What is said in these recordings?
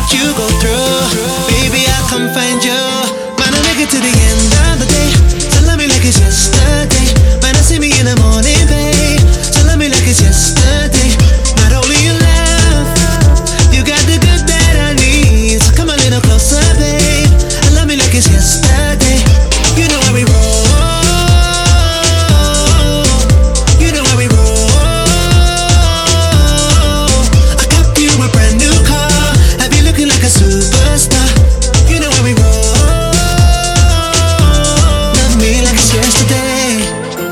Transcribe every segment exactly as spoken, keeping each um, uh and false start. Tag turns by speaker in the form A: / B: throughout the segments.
A: what you go through. Baby, I'll come find you. Man, I make it to the end of the day. So love me like it's yesterday. Man, I see me in the morning, babe. So love me like it's yesterday. Not only you love, you got the good that I need. So come a little closer, babe. And love me like it's yesterday. You know how we roll. You know how we roll. I got you a brand new car. I be looking like a superstar. You know how we roll. Love me like it's yesterday.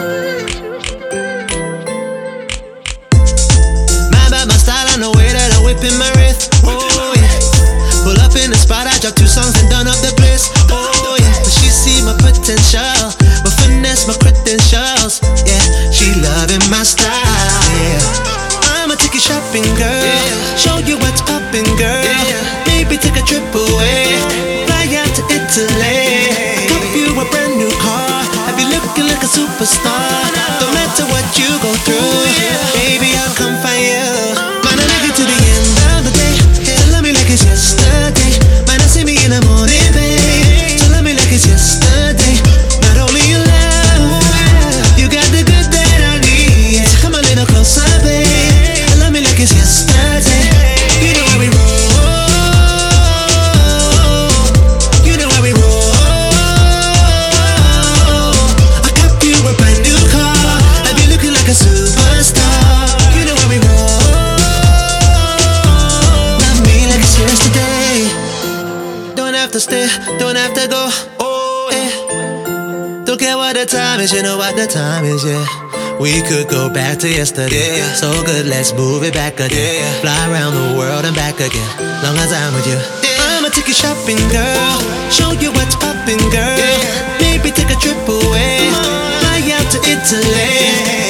A: Mad about my style, I know way that I'm whipping my wrist. Oh yeah. Pull up in the spot, I drop two songs and done up the place. Oh yeah. But she see my potential, my finesse, my credentials. Yeah, she loving my style. Yeah. I'ma take you shopping, girl. Show you what's poppin', girl. Maybe take a trip away, fly out to Italy. Got you a brand new car. I be looking like a superstar. No matter what you go through, baby, I'll come find you. Man, I make it to the end of the day. So love me like it's yesterday. Man, I see me in the morning, babe. So love me like it's yesterday. Not only you love, you got the good that I need. So come a little closer, babe. And love me like it's yesterday. You know how we roll. You know how we roll. I got you a brand new car. I be looking like a superstar. You know how we roll. Love me like it's yesterday. Don't have to stay, don't have to go. Oh yeah. Don't care what the time is, you know what the time is, yeah. We could go back to yesterday. Yeah. So good, let's move it back again. Yeah. Fly around the world and back again. Long as I'm with you. Yeah. I'ma take you shopping, girl. Show you what's poppin', girl. Yeah. Maybe take a trip away. Fly out to Italy.